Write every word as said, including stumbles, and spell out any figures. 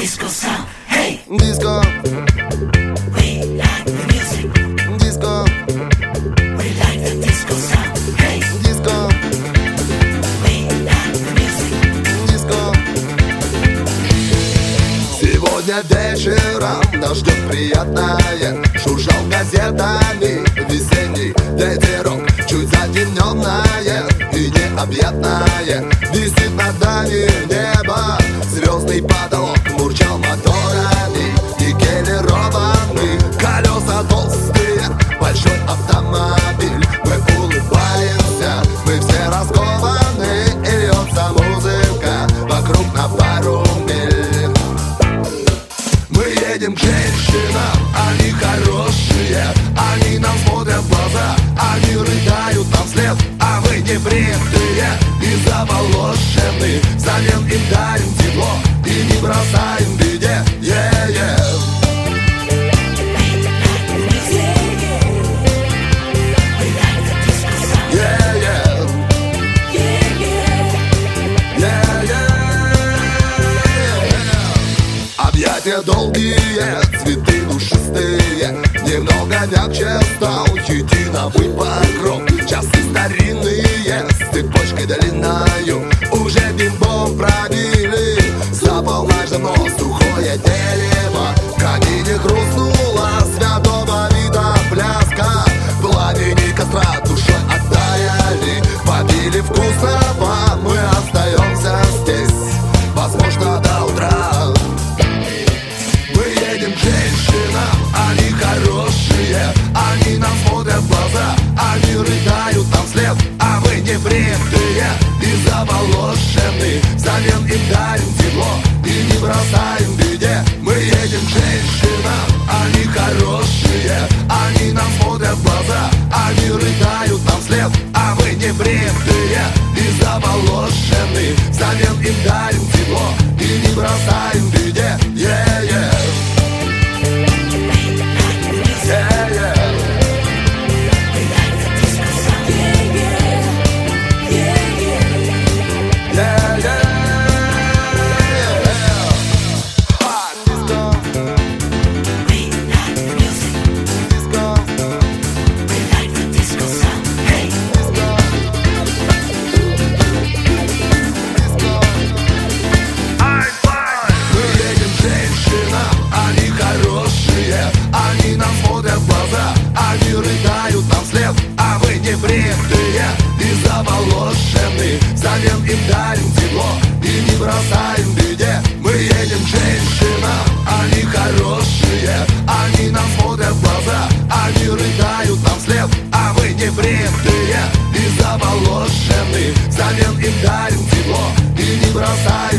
disco sound. Hey, Disco, we like the music. disco, We like the disco sound. Hey, disco, we like the music. disco. Сегодня вечером нас ждет приятное. Шуршал газетами весенний ветерок. Чуть затемненное и необъятное. Висит над нами небо, звездный потолок. Мурчал моторами, никелированный. Колеса толстые, большой автомобиль. Мы улыбаемся, мы все раскованы. И льется музыка вокруг на пару миль. Мы едем к женщинам, они хорошие. Они нам смотрят в глаза, они рыдают нам вслед. А мы не бритые и заволошены. Взамен им дарим тепло и не бросаем в беде. Yeah-yeah. Yeah-yeah. Объятия долгие, цветы душистые. Немного мягче стал единовый покров. Часы старинные, с цепочкой длинною. Уже бимбом пробили, запал наш давно сухое дерево. В камине хрустнула святого вида пляска. Пламени костра душой оттаяли. Попили вкусного, мы остаемся здесь, возможно, до утра. Мы едем к женщинам, они хорошие. Они нам смотрят в глаза, они рыдают нам вслед. А мы не бритые и заволошены. Взамен им дарим тепло и не бросаем в беде. Мы едем к женщинам, они хорошие. Они нам смотрят в глаза, они рыдают нам вслед. А мы не бритые и заволошены. Взамен им дарим тепло и не бросаем в беде. Yeah-yeah. Они нам смотрят в глаза, они рыдают нам вслед. А мы не бритые и заволошены. Взамен им дарим тепло и не бросаем в беде. Мы едем к женщинам, они хорошие. Они нам смотрят в глаза, они рыдают нам вслед. А мы не бритые и заволошены. Взамен им дарим тепло и не бросаем